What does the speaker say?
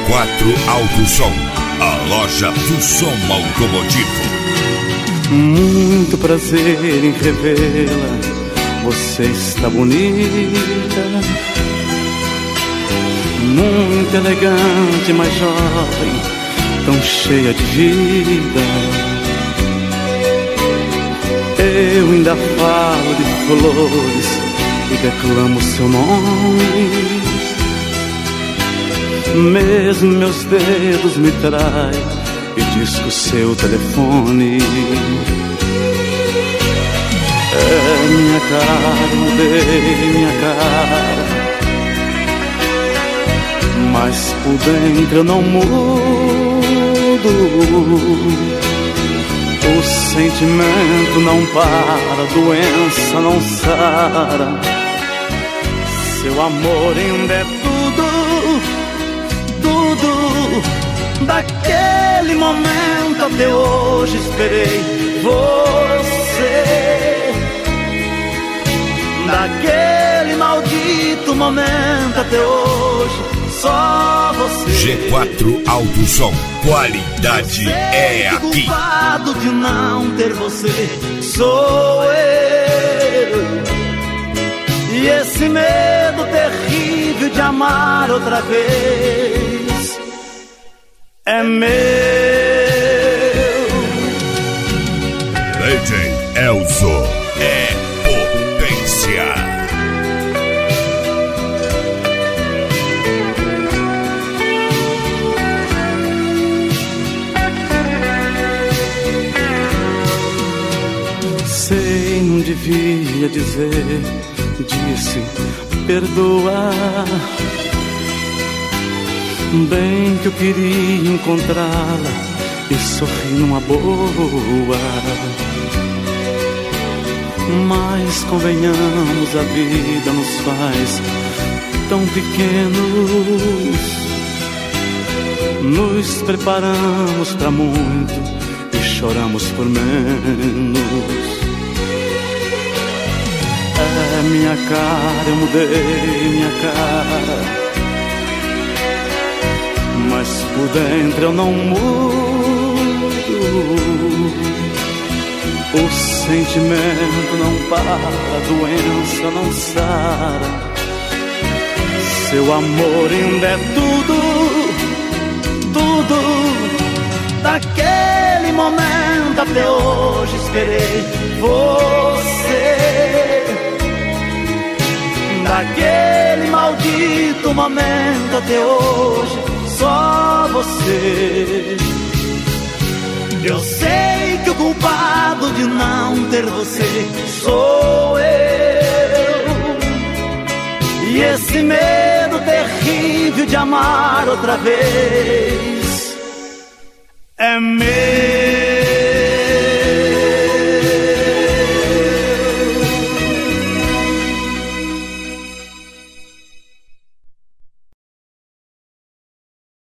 G4 Auto Som, a loja do som automotivo. Muito prazer em revê-la, você está bonita, muito elegante, mas jovem, tão cheia de vida. Eu ainda falo de flores e declamo seu nome. Mesmo meus dedos me traem e disco o seu telefone. É minha cara, mudei minha cara, mas por dentro eu não mudo. O sentimento não para, a doença não sara. Seu amor ainda é tudo, tudo. Daquele momento até hoje esperei você. Daquele maldito momento até hoje só você. G4 Auto Som, qualidade é aqui. O culpado de não ter você sou eu. E esse medo terrível de amar outra vez é meu. DJ Elzo é potência. Sei, não devia dizer, disse, perdoa. Bem que eu queria encontrá-la e sorrir numa boa. Mas convenhamos, a vida nos faz tão pequenos. Nos preparamos pra muito e choramos por menos. É minha cara, eu mudei minha cara, mas por dentro eu não mudo. O sentimento não para, a doença não sara. Seu amor ainda é tudo, tudo. Daquele momento até hoje esperei você. Daquele maldito momento até hoje só você. Eu sei que o culpado de não ter você sou eu. E esse medo terrível de amar outra vez é meu.